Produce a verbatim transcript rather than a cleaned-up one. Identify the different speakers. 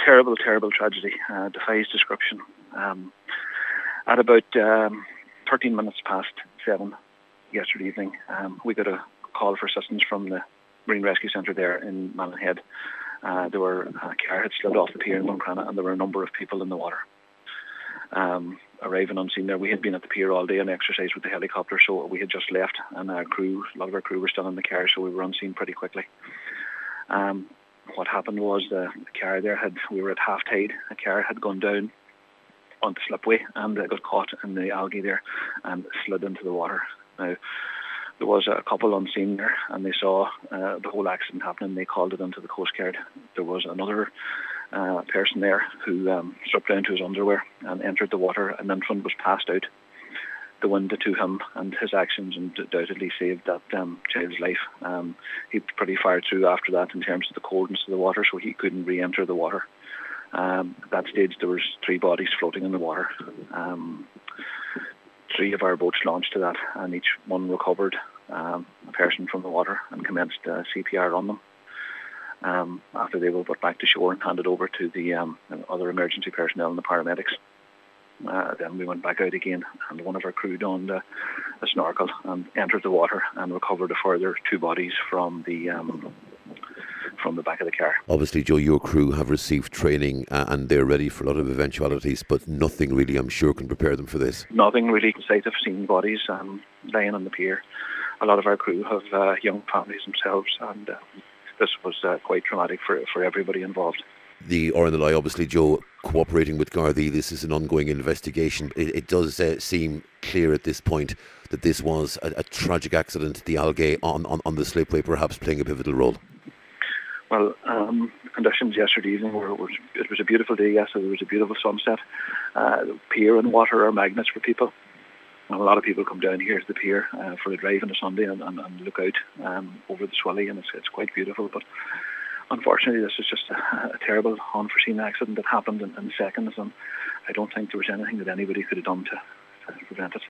Speaker 1: terrible, terrible tragedy. Uh, defies description. Um, at about um, thirteen minutes past seven yesterday evening, um, we got a call for assistance from the Marine Rescue Centre there in Malin. Uh, there were a car had slid off the pier in Buncrana, and there were a number of people in the water. Um, arriving on scene there, we had been at the pier all day on exercise with the helicopter, so we had just left, and our crew, a lot of our crew were still in the car, so we were on scene pretty quickly. Um, what happened was the, the car there had, we were at half tide, a car had gone down on the slipway and uh, got caught in the algae there and slid into the water. Now, there was a couple on scene there, and they saw uh, the whole accident happening. They called it into the Coast Guard. There was another uh, person there who um, stripped down to his underwear and entered the water, and then one was passed out. The wind to him and his actions undoubtedly saved that um, child's life. Um, he pretty fired through after that in terms of the coldness of the water, so he couldn't re-enter the water. Um, at that stage, there was three bodies floating in the water. Um, three of our boats launched to that, and each one recovered um, a person from the water and commenced uh, C P R on them. Um, after they were put back to shore and handed over to the um, other emergency personnel and the paramedics. Uh, then we went back out again, and one of our crew donned a, a snorkel and entered the water and recovered a further two bodies from the um, from the back of the car.
Speaker 2: Obviously, Joe, your crew have received training uh, and they're ready for a lot of eventualities, but nothing really, I'm sure, can prepare them for this.
Speaker 1: Nothing really. Sight of seeing bodies um, lying on the pier. A lot of our crew have uh, young families themselves, and uh, this was uh, quite traumatic for for everybody involved.
Speaker 2: The R N L I, obviously, Joe, cooperating with Gardaí. This is an ongoing investigation. It, it does uh, seem clear at this point that this was a, a tragic accident, the algae on, on, on the slipway perhaps playing a pivotal role.
Speaker 1: Well, um, the conditions yesterday evening were, were, it was a beautiful day, yes, so there was a beautiful sunset. Uh, the pier and water are magnets for people. And a lot of people come down here to the pier uh, for a drive on a Sunday and, and, and look out um, over the Swilly, and it's, it's quite beautiful. But unfortunately, this is just a, a terrible, unforeseen accident that happened in, in seconds, and I don't think there was anything that anybody could have done to, to prevent it.